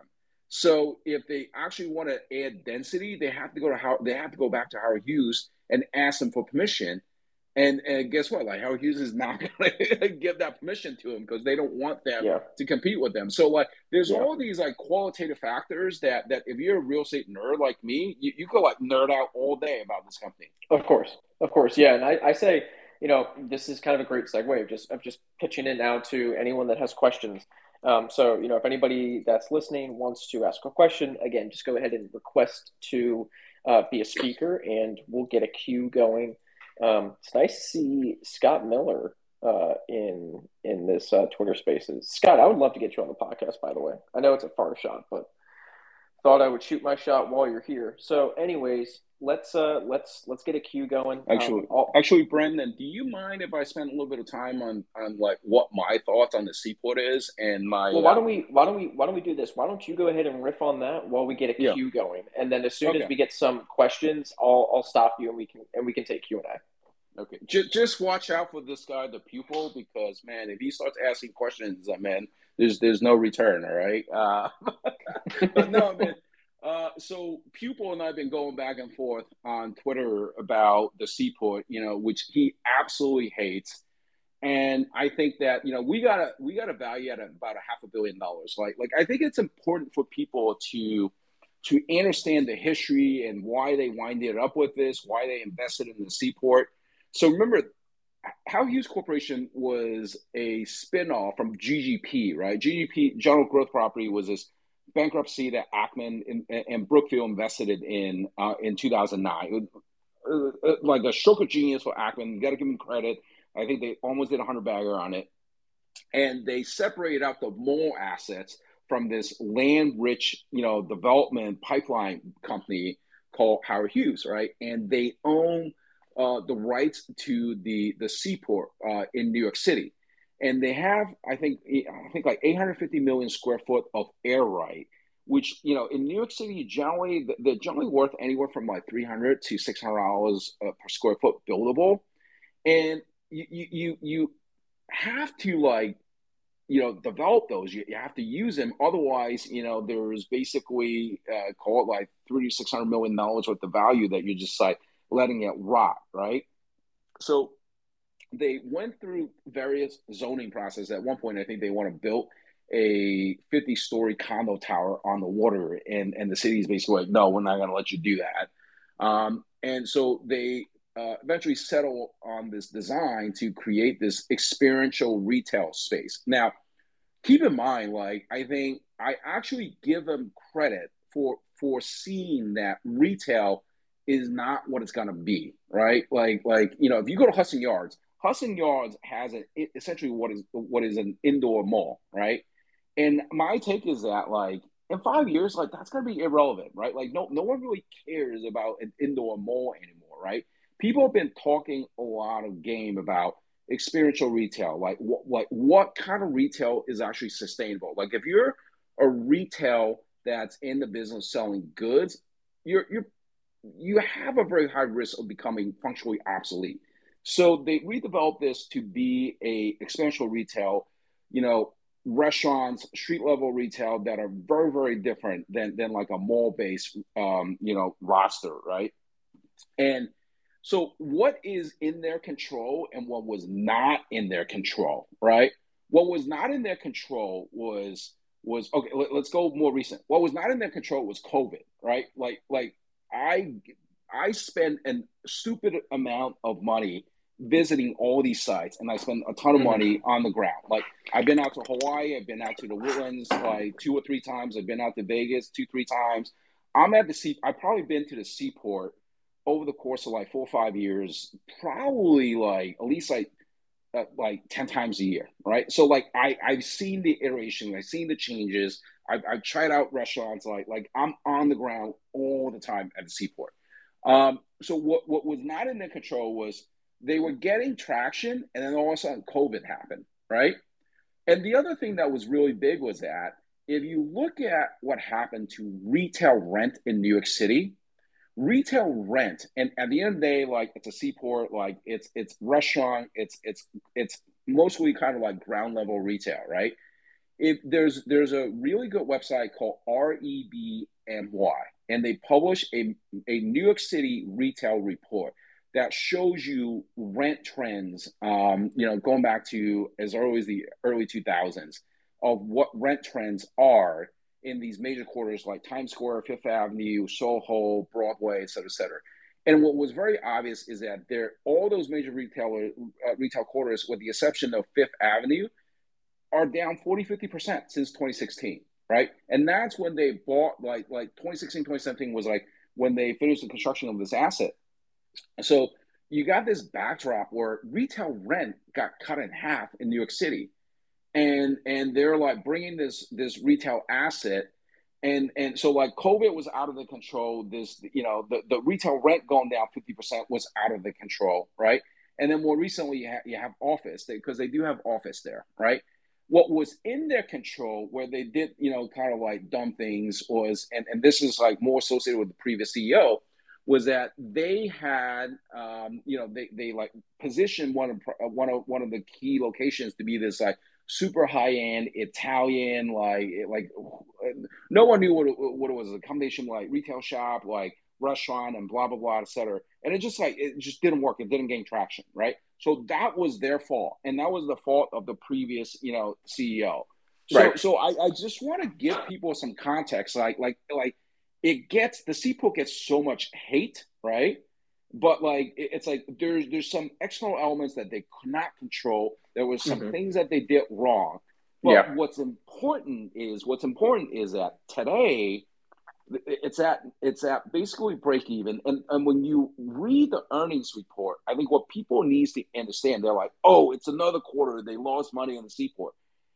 So if they actually want to add density, they have to go to how they have to go back to Howard Hughes and ask them for permission. And and guess what? Like Howard Hughes is not going to give that permission to them because they don't want them Yeah, to compete with them. So like there's yeah. all these like qualitative factors that that if you're a real estate nerd like me, you, you could like nerd out all day about this company. Of course, of course, yeah. And I, I say, you know, this is kind of a great segue of just of just pitching it now to anyone that has questions. Um, so, you know, if anybody that's listening wants to ask a question, again, just go ahead and request to uh, be a speaker, and we'll get a queue going. Um, it's nice to see Scott Miller uh, in in this uh, Twitter Spaces. Scott, I would love to get you on the podcast. By the way, I know it's a far shot, but thought I would shoot my shot while you're here. So, anyways, let's uh let's let's get a queue going. Um, Actually, I'll, actually, Brendan, do you mind if I spend a little bit of time on on like what my thoughts on the seaport is and my well, why don't um we why don't we why don't we do this? Why don't you go ahead and riff on that while we get a yeah, queue going, and then as soon as okay, we get some questions, I'll I'll stop you and we can and we can take Q and A. okay. Just just watch out for this guy, the pupil, because man, if he starts asking questions, uh, man, there's there's no return. All right, uh, but no, man. Uh, so pupil and I've been going back and forth on Twitter about the seaport, you know, which he absolutely hates. And I think that you know we gotta we gotta value at about a half a billion dollars. Like like I think it's important for people to to understand the history and why they winded up with this, why they invested in the seaport. So remember, Howard Hughes Corporation was a spinoff from G G P, right? G G P General Growth Property was this bankruptcy that Ackman and, and Brookfield invested in uh, in two thousand nine. Uh, uh, like a stroke of genius for Ackman. You got to give him credit. I think they almost did a hundred bagger on it, and they separated out the mall assets from this land-rich, you know, development pipeline company called Howard Hughes, right? And they own uh, the rights to the the seaport uh, in New York City, and they have, I think, I think like eight hundred fifty million square foot of air right, which you know in New York City generally they're generally worth anywhere from like three hundred to six hundred dollars uh, per square foot buildable, and you you you have to like you know develop those. You, you have to use them, otherwise you know there's basically uh, call it like three to six hundred million dollars worth of value that you're just like letting it rot, right? So they went through various zoning processes. At one point, I think they want to build a fifty story condo tower on the water, and and the city's basically like, no, we're not going to let you do that. Um, and so they uh, eventually settle on this design to create this experiential retail space. Now, keep in mind, like I think I actually give them credit for for seeing that retail is not what it's gonna be, right? Like like you know, if you go to Hudson Yards, Hudson Yards has an essentially what is what is an indoor mall, right? And my take is that like in five years, like that's gonna be irrelevant, right? Like no no one really cares about an indoor mall anymore, right? People have been talking a lot of game about experiential retail, like what like what kind of retail is actually sustainable. Like if you're a retail that's in the business of selling goods, you're you're you have a very high risk of becoming functionally obsolete. So they redeveloped this to be a experiential retail, you know, restaurants, street level retail that are very, very different than than like a mall based, um, you know, roster, right? And so, what is in their control and what was not in their control, right? What was not in their control was was okay. Let, us go more recent. What was not in their control was COVID, right? Like like I I spend a stupid amount of money visiting all these sites, and I spend a ton of Mm-hmm. money on the ground. Like I've been out to Hawaii, I've been out to the Woodlands like two or three times. I've been out to Vegas two three times. I'm at the sea. I've probably been to the seaport over the course of like four or five years, probably like at least like uh, like ten times a year, right? So like I I've seen the iteration, I've seen the changes. I've, I've tried out restaurants like like I'm on the ground all the time at the seaport. Um, so what what was not in their control was they were getting traction, and then all of a sudden COVID happened, right? And the other thing that was really big was that if you look at what happened to retail rent in New York City, retail rent, and at the end of the day, like it's a seaport, like it's it's restaurant, it's it's it's mostly kind of like ground level retail, right? If there's there's a really good website called R E B M Y, and they publish a a New York City retail report that shows you rent trends, um, you know, going back to as early as the early two thousands of what rent trends are in these major quarters like Times Square, Fifth Avenue, Soho, Broadway, et cetera, et cetera. And what was very obvious is that there, all those major retailer uh, retail quarters, with the exception of Fifth Avenue, are down forty, fifty percent since twenty sixteen, right? And that's when they bought, like, like twenty sixteen, twenty seventeen was like when they finished the construction of this asset. So you got this backdrop where retail rent got cut in half in New York City, and and they're like bringing this this retail asset, and and so like COVID was out of the control. This you know the the retail rent going down fifty percent was out of the control, right? And then more recently you have, you have office because they, they do have office there, right? What was in their control where they did you know kind of like dumb things was, and and this is like more associated with the previous C E O, was that they had um, you know they they like positioned one of one of one of the key locations to be this like super high end Italian, like like no one knew what it, what it was, a combination like retail shop, like restaurant, and blah blah blah, et cetera. And it just like it just didn't work. It didn't gain traction, right? So that was their fault, and that was the fault of the previous, you know, C E O. Right. So so I, I just want to give people some context, like like like it gets the Seaport gets so much hate, right? But like it, it's like there's there's some external elements that they could not control. There was some Mm-hmm. things that they did wrong. But Yeah. what's important is what's important is that today it's at it's at basically break even. And and when you read the earnings report, I think what people needs to understand, they're like, oh, it's another quarter. They lost money on the Seaport.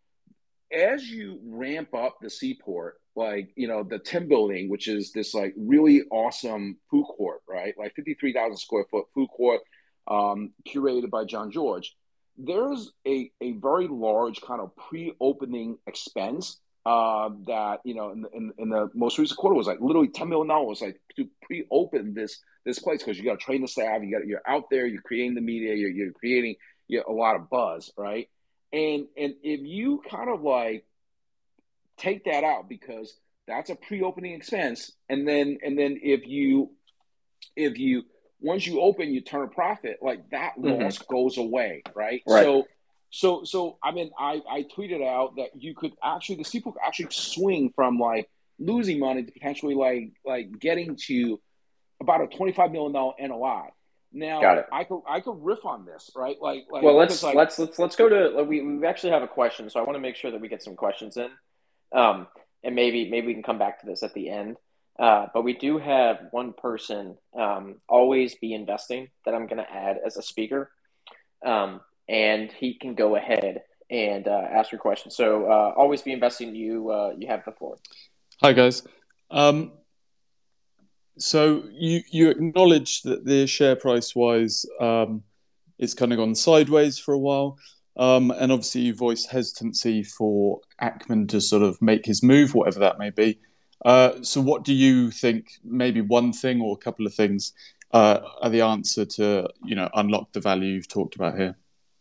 As you ramp up the Seaport, like you know the Tim Building, which is this like really awesome food court, right? Like fifty-three thousand square foot food court, um, curated by John George. There's a a very large kind of pre-opening expense uh, that you know in, in in the most recent quarter was like literally ten million dollars, like to pre-open this this place because you got to train the staff, you got you're out there, you're creating the media, you're, you're creating you know, a lot of buzz, right? And and if you kind of like take that out because that's a pre-opening expense, and then and then if you if you once you open you turn a profit, like that Mm-hmm. loss goes away, right? Right. So so so I mean I I tweeted out that you could actually the people could actually swing from like losing money to potentially like like getting to about a twenty-five million dollars N O I. Now Got it. I could I could riff on this, right? Like Well, like because let's like let's let's let's go to we we actually have a question, so I want to make sure that we get some questions in, um, and maybe maybe we can come back to this at the end. Uh, but we do have one person, um, always be investing, that I'm going to add as a speaker, um, and he can go ahead and uh, ask your question. So uh, always be investing. You uh, you have the floor. Hi guys. Um, so you you acknowledge that the share price wise, um, it's kind of gone sideways for a while, um, and obviously you voiced hesitancy for Ackman to sort of make his move, whatever that may be. Uh, so what do you think? Maybe one thing or a couple of things uh, are the answer to you know unlock the value you've talked about here.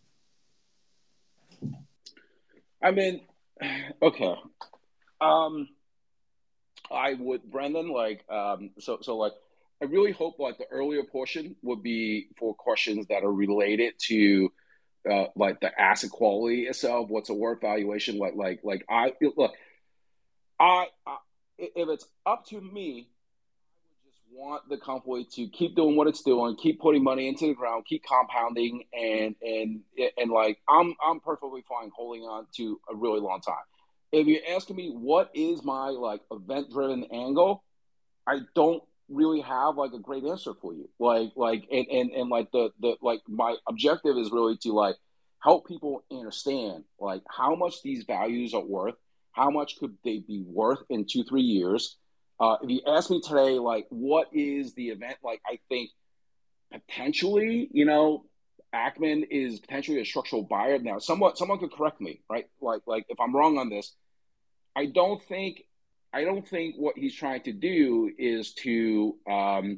I mean, okay. Um, I would, Brendan, like, um, so, so like, I really hope like the earlier portion would be for questions that are related to, uh, like the asset quality itself, what's a worth valuation, like, like, like I look, I, I if it's up to me, I would just want the company to keep doing what it's doing, keep putting money into the ground, keep compounding, and and and like I'm I'm perfectly fine holding on to a really long time. If you're asking me what is my like event driven angle, I don't really have like a great answer for you. Like like and and, and like the the like my objective is really to like help people understand like how much these values are worth, how much could they be worth in two, three years. Uh, if you ask me today, like what is the event, like I think potentially, you know, Ackman is potentially a structural buyer. Now, someone someone could correct me, right? Like like if I'm wrong on this, I don't think I don't think what he's trying to do is to um,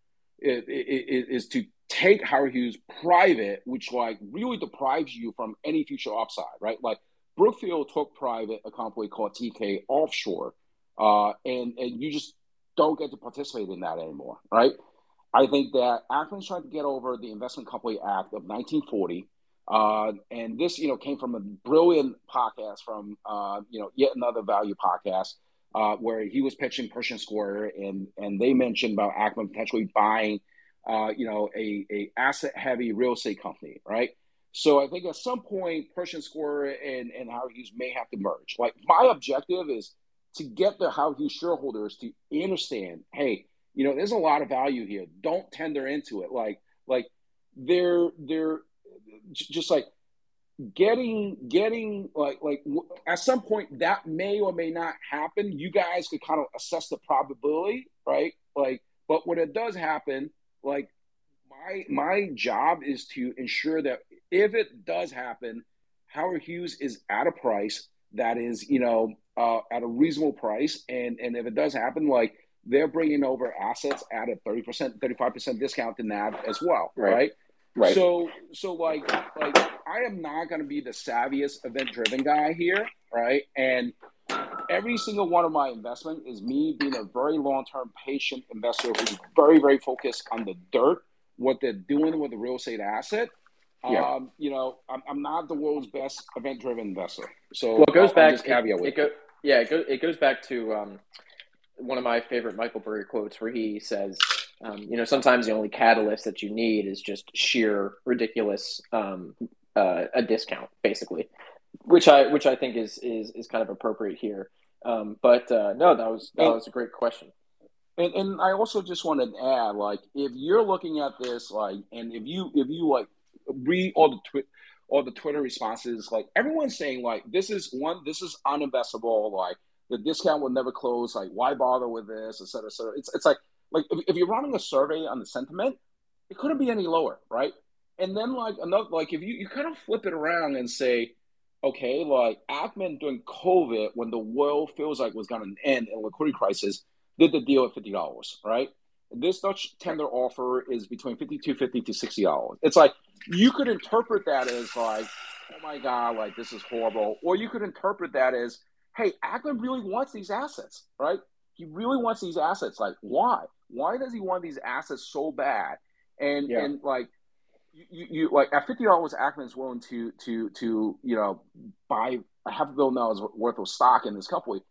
is, is to take Howard Hughes private, which like really deprives you from any future upside, right? Like Brookfield took private a company called T K Offshore, uh, and and you just don't get to participate in that anymore, right? I think that Ackman's trying to get over the Investment Company Act of nineteen forty. Uh, and this, you know, came from a brilliant podcast from, uh, you know, yet another value podcast, uh, where he was pitching Pershing Square, and and they mentioned about Ackman potentially buying, uh, you know, a, a asset heavy real estate company, right? So I think at some point, Pershing Square and, and Howard Hughes may have to merge. Like my objective is to get the Howard Hughes shareholders to understand, hey, you know, there's a lot of value here. Don't tender into it. Like, like they're they're just like getting getting like like at some point that may or may not happen. You guys could kind of assess the probability, right? Like, but when it does happen, like my my job is to ensure that if it does happen, Howard Hughes is at a price that is, you know, uh, at a reasonable price, and and if it does happen, like they're bringing over assets at a thirty percent, thirty-five percent discount to N A V as well, Right. right? Right. So, so like, like I am not going to be the savviest event-driven guy here, right? And every single one of my investment is me being a very long-term patient investor who's very, very focused on the dirt, what they're doing with the real estate asset. Yeah. Um, you know, I'm, I'm not the world's best event-driven investor. So Well, it goes I'll, back. I'll just caveat It, with it go, yeah, it, go, it goes back to um, one of my favorite Michael Burry quotes, where he says, um, you know, sometimes the only catalyst that you need is just sheer ridiculous um, uh, a discount, basically, which I which I think is is is kind of appropriate here. Um, but uh, no, that was that and, was a great question. and and I also just wanted to add, like, if you're looking at this, like, and if you if you like read all the twi- all the Twitter responses, like everyone's saying, like, this is one, this is uninvestable, like the discount will never close, like why bother with this, et cetera, et cetera. It's it's like like if, if you're running a survey on the sentiment, it couldn't be any lower, right? And then like another, like if you you kind of flip it around and say, okay, like Ackman during COVID, when the world feels like was going to end in a liquidity crisis, did the deal at fifty dollars, right? This Dutch tender offer is between fifty-two fifty to sixty dollars. It's like you could interpret that as like, oh my God, like this is horrible. Or you could interpret that as, hey, Ackman really wants these assets, right? He really wants these assets. Like, why? Why does he want these assets so bad? And Yeah. and like you, you, you like at fifty dollars, Ackman's willing to to to you know buy a half a billion dollars worth of stock in this company.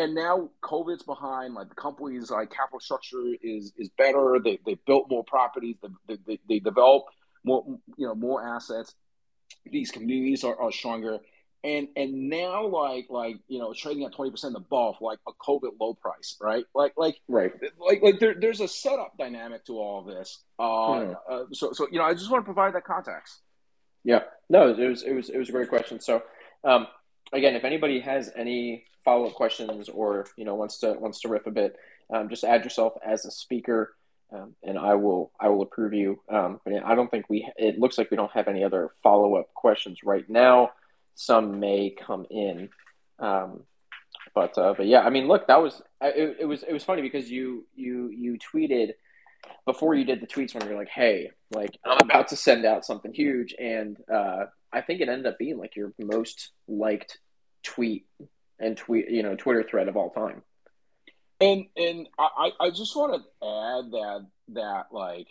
and now COVID's behind. Like the company's like capital structure is is better. They they built more properties. They they, they develop more you know more assets. These communities are, are stronger. And and now like like you know trading at twenty percent above like a COVID low price, right? Like like right like like there, there's a setup dynamic to all of this. Uh, mm. uh, so so you know I just want to provide that context. Yeah, no, it was it was it was a great question. So um, again, if anybody has any follow up questions or you know wants to wants to riff a bit, um, just add yourself as a speaker, um, and I will I will approve you. Um, but I don't think we. It looks like we don't have any other follow up questions right now. Some may come in, um, but uh, but yeah, I mean, look, that was it, it was it was funny because you you you tweeted before you did the tweets when you're like, hey, like I'm about to send out something huge, and uh, I think it ended up being like your most liked tweet and tweet you know Twitter thread of all time. And and I I just want to add that that like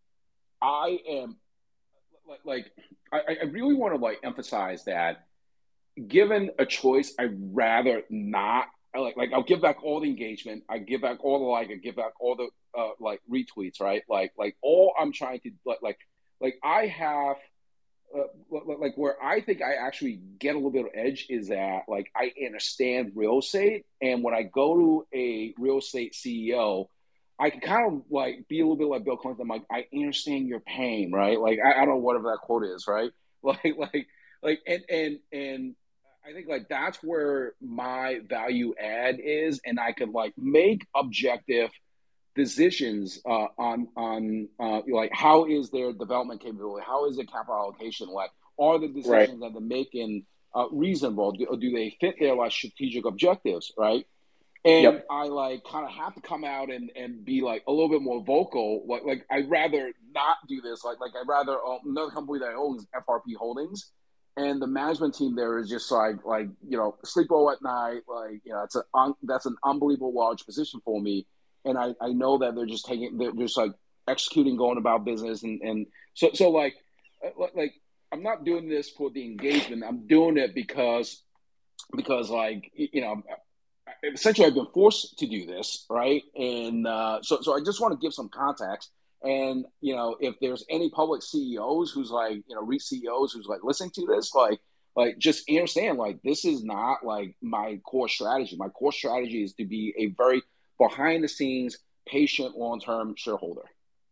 I am like like I I really want to like emphasize that. Given a choice, I'd rather not. Like, like I'll give back all the engagement. I give back all the like. I give back all the uh, like retweets. Right. Like, like all I'm trying to like, like, like I have, uh, like where I think I actually get a little bit of edge is that like I understand real estate, and when I go to a real estate C E O, I can kind of like be a little bit like Bill Clinton. I'm like, I understand your pain, right? Like, I, I don't know whatever that quote is, right? Like, like, like, and and and. I think like that's where my value add is, and I could like make objective decisions uh, on on uh, like how is their development capability, how is their capital allocation, like are the Right. decisions that they're making uh, reasonable, do, or do they fit their like strategic objectives, right? And Yep. I like kind of have to come out and, and be like a little bit more vocal. Like like I'd rather not do this. Like like I'd rather uh, another company that I own is F R P Holdings. And the management team there is just like, like you know, sleep well at night. Like, you know, it's a un, that's an unbelievable large position for me, and I, I know that they're just taking, they're just like executing, going about business, and and so so like, like I'm not doing this for the engagement. I'm doing it because because like you know, essentially I've been forced to do this, right? And uh, so so I just want to give some context. And, you know, if there's any public C E Os who's like, you know, REIT C E Os who's like listening to this, like, like just understand, like, this is not like my core strategy. My core strategy is to be a very behind the scenes, patient, long-term shareholder.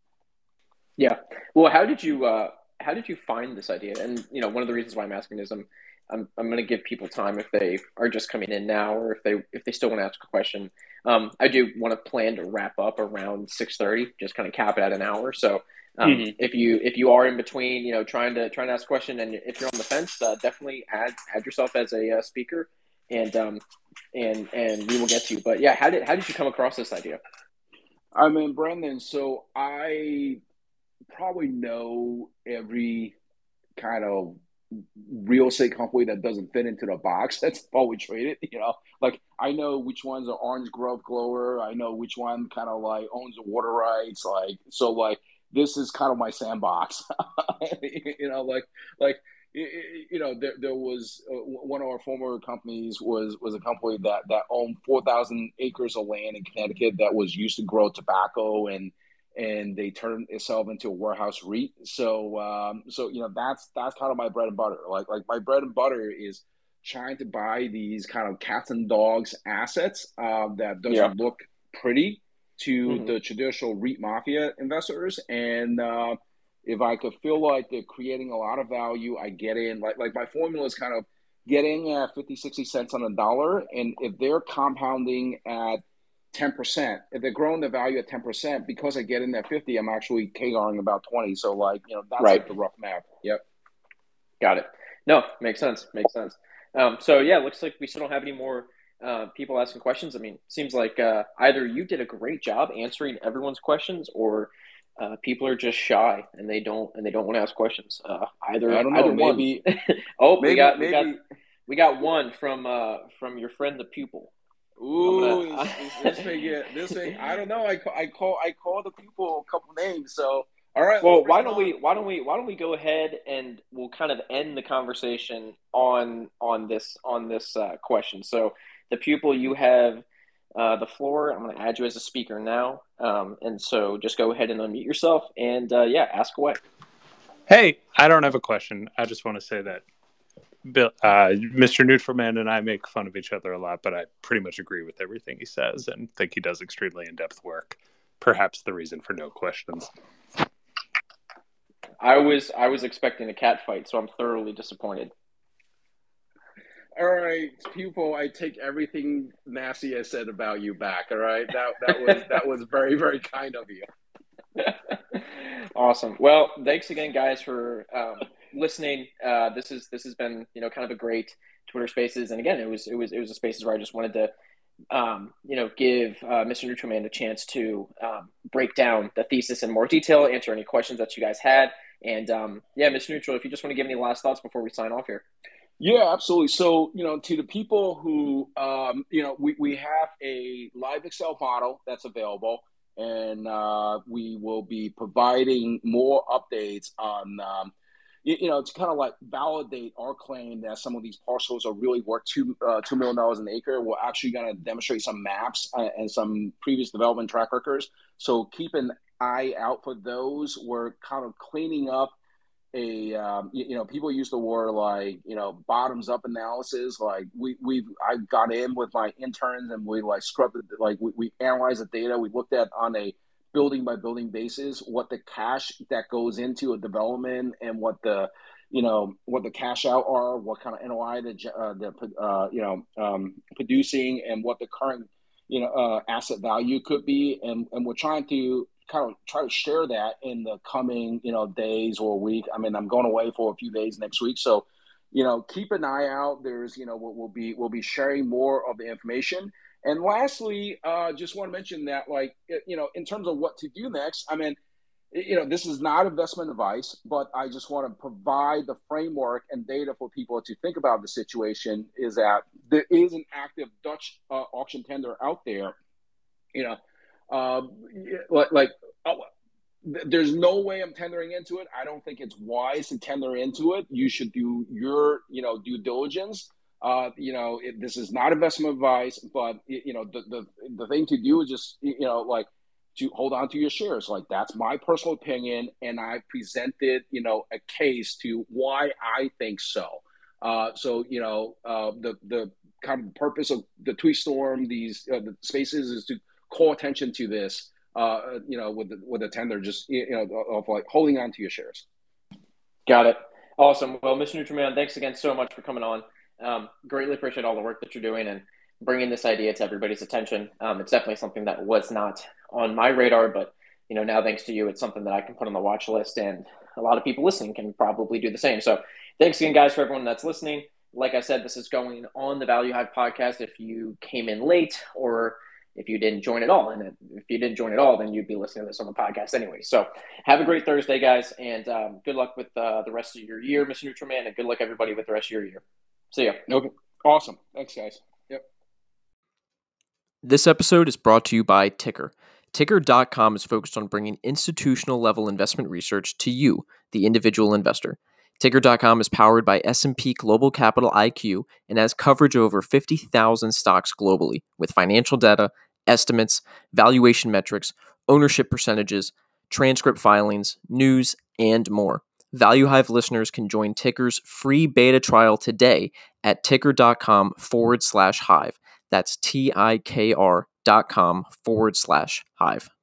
Yeah. Well, how did you, uh, how did you find this idea? And, you know, one of the reasons why I'm asking is I'm, I'm, I'm going to give people time if they are just coming in now, or if they, if they still want to ask a question. Um, I do want to plan to wrap up around six thirty, just kind of cap it at an hour. So, um, mm-hmm. if you, if you are in between, you know, trying to, trying to ask a question, and if you're on the fence, uh, definitely add, add yourself as a uh, speaker, and, um, and, and we will get to you. But yeah, how did, how did you come across this idea? I mean, Brendan, so I probably know every kind of real estate company that doesn't fit into the box that's probably traded. You know, like I know which one's an Orange Grove grower. I know which one kind of like owns the water rights. Like, so like this is kind of my sandbox. You know, like like you know there there was uh, one of our former companies was was a company that that owned four thousand acres of land in Connecticut that was used to grow tobacco, and and they turned itself into a warehouse REIT. So, um, so you know, that's that's kind of my bread and butter. Like, like my bread and butter is trying to buy these kind of cats and dogs assets uh, that doesn't yeah. look pretty to mm-hmm. the traditional REIT mafia investors. And uh, if I could feel like they're creating a lot of value, I get in. Like, like my formula is kind of getting at fifty, sixty cents on a dollar, and if they're compounding at ten percent. If they're growing the value at ten percent, because I get in at fifty, I'm actually KRing about twenty. So, like, you know, that's right. Like the rough math. Yep. Got it. No, makes sense. Makes sense. Um, so, yeah, looks like we still don't have any more uh, people asking questions. I mean, seems like uh, either you did a great job answering everyone's questions, or uh, people are just shy and they don't and they don't want to ask questions. Uh, either I don't know. Either maybe. One. oh, maybe, we got maybe. we got we got one from uh, from your friend the pupil. Ooh, gonna, this, this thing, yeah, this thing. I don't know. I call, I call, I call the people a couple names. So, all right. Well, why don't we, why don't we, why don't we go ahead and we'll kind of end the conversation on on this on this uh, question. So, the pupil, you have uh, the floor. I'm going to add you as a speaker now. Um, and so just go ahead and unmute yourself and uh, yeah, ask away. Hey, I don't have a question. I just want to say that Bill, uh, Mister Nutraman and I make fun of each other a lot, but I pretty much agree with everything he says and think he does extremely in-depth work. Perhaps the reason for no questions. I was I was expecting a cat fight, so I'm thoroughly disappointed. All right, people, I take everything nasty I said about you back. All right, that that was that was very very kind of you. Awesome. Well, thanks again, guys, for um, listening. Uh, this is this has been you know kind of a great Twitter Spaces, and again, it was it was it was a Spaces where I just wanted to um, you know give uh, Mister Nutraman a chance to um, break down the thesis in more detail, answer any questions that you guys had, and um, yeah, Mister Neutral, if you just want to give any last thoughts before we sign off here. Yeah, absolutely. So, you know, to the people who, um, you know, we, we have a live Excel model that's available, and uh, we will be providing more updates on, um, you, you know, to kind of like validate our claim that some of these parcels are really worth two, uh, two million dollars an acre. We're actually going to demonstrate some maps uh, and some previous development track records. So keep an eye out for those. We're kind of cleaning up a um, you, you know people use the word like you know bottoms up analysis. Like we we I got in with my interns and we like scrubbed it, like we, we analyzed the data. We looked at on a building by building basis what the cash that goes into a development and what the you know what the cash out are, what kind of N O I that uh, the uh, you know um, producing, and what the current you know uh, asset value could be, and and we're trying to kind of try to share that in the coming, you know, days or week. I mean, I'm going away for a few days next week, so, you know, keep an eye out. There's, you know, we'll, we'll be we'll be sharing more of the information. And lastly, uh, just want to mention that, like, you know, in terms of what to do next, I mean, you know, this is not investment advice, but I just want to provide the framework and data for people to think about the situation. Is that there is an active Dutch uh, auction tender out there, you know. Um, like, like oh, there's no way I'm tendering into it. I don't think it's wise to tender into it. You should do your, you know, due diligence. Uh, you know, it, this is not investment advice, but you know, the, the the thing to do is just, you know, like to hold on to your shares. Like that's my personal opinion, and I presented, you know, a case to why I think so. Uh, so you know, uh, the the kind of purpose of the Tweet Storm, these uh, the Spaces, is to call attention to this, uh, you know, with the, with the tender, just, you know, of like holding on to your shares. Got it. Awesome. Well, Mister Nutraman, thanks again so much for coming on. Um, greatly appreciate all the work that you're doing and bringing this idea to everybody's attention. Um, it's definitely something that was not on my radar, but, you know, now thanks to you, it's something that I can put on the watch list, and a lot of people listening can probably do the same. So thanks again, guys, for everyone that's listening. Like I said, this is going on the Value Hive podcast. If you came in late or if you didn't join at all. And if you didn't join at all, then you'd be listening to this on the podcast anyway. So have a great Thursday, guys, and um, good luck with uh, the rest of your year, Mister Nutraman, and good luck, everybody, with the rest of your year. See ya. Okay. Awesome. Thanks, guys. Yep. This episode is brought to you by Ticker. Ticker dot com is focused on bringing institutional-level investment research to you, the individual investor. Ticker dot com is powered by S and P Global Capital I Q and has coverage of over fifty thousand stocks globally with financial data, estimates, valuation metrics, ownership percentages, transcript filings, news, and more. ValueHive listeners can join Ticker's free beta trial today at ticker dot com forward slash hive. That's T I K R dot com forward slash hive.